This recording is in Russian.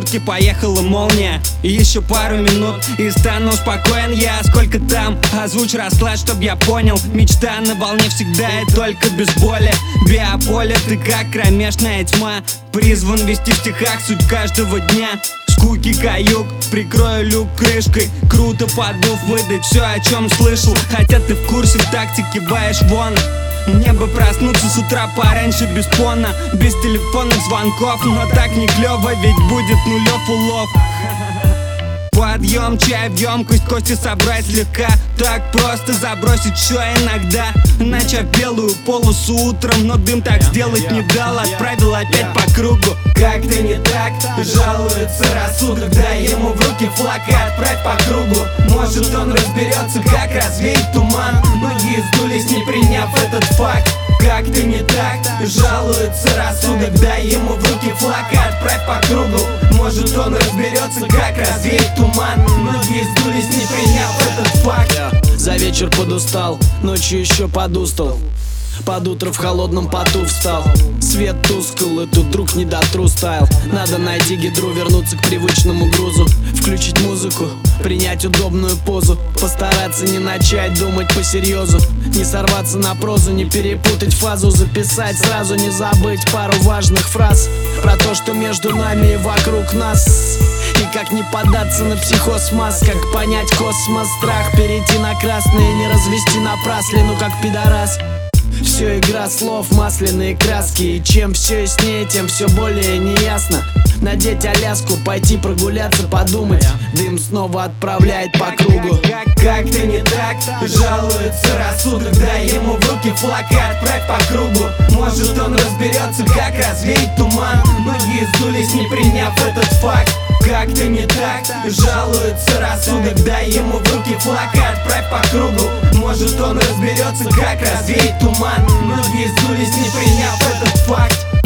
маршрутке поехала молния. И еще пару минут и стану спокоен я. Сколько там? Озвучь, расскладь, чтоб я понял. Мечта на волне всегда и только без боли. Биополе, ты как кромешная тьма. Призван вести в стихах суть каждого дня. Скуки каюк, прикрою люк крышкой. Круто подув, выдать все, о чем слышал. Хотя ты в курсе, в такте киваешь вон. Мне бы проснуться с утра пораньше без фона, без телефонных звонков. Но так не клево, ведь будет нулев улов. Подъем, чай в емкость, кости собрать слегка. Так просто забросить еще иногда. Начав белую полосу утром, но дым так сделать не дал. Отправил опять по кругу. Как-то не так, жалуется рассудок. Дай ему в руки флаг и отправь по кругу. Может он разберется, как развеять туман. Многие сдулись, не приняв этот факт. Как-то не так, жалуется рассудок. Дай ему в руки флаг и отправь по кругу. Может он разберется, как развеять туман. Многие сдулись, не приняв этот факт. За вечер подустал, ночью еще подустал. Под утро в холодном поту встал. Свет тускл, и тут друг не до true style. Надо найти гидру, вернуться к привычному грузу. Включить музыку, принять удобную позу. Постараться не начать думать по-серьезу. Не сорваться на прозу, не перепутать фазу. Записать сразу, не забыть пару важных фраз. Про то, что между нами и вокруг нас. И как не поддаться на психоз масс. Как понять космос, страх перейти на красный. Не развести напраслину, как пидорас. Все игра слов, масляные краски. И чем все яснее, тем все более неясно. Надеть аляску, пойти прогуляться, подумать. Дым снова отправляет по кругу. Как-то не так, жалуется рассудок. Дай ему в руки флаг и отправь по кругу. Может он разберется, как развеять туман. Многие сдулись, не приняв этот факт. Как-то не так, жалуется рассудок. Дай ему в руки флаг и отправь по кругу. Может он разберется, как развеять туман. Многие сдулись, не приняв этот факт.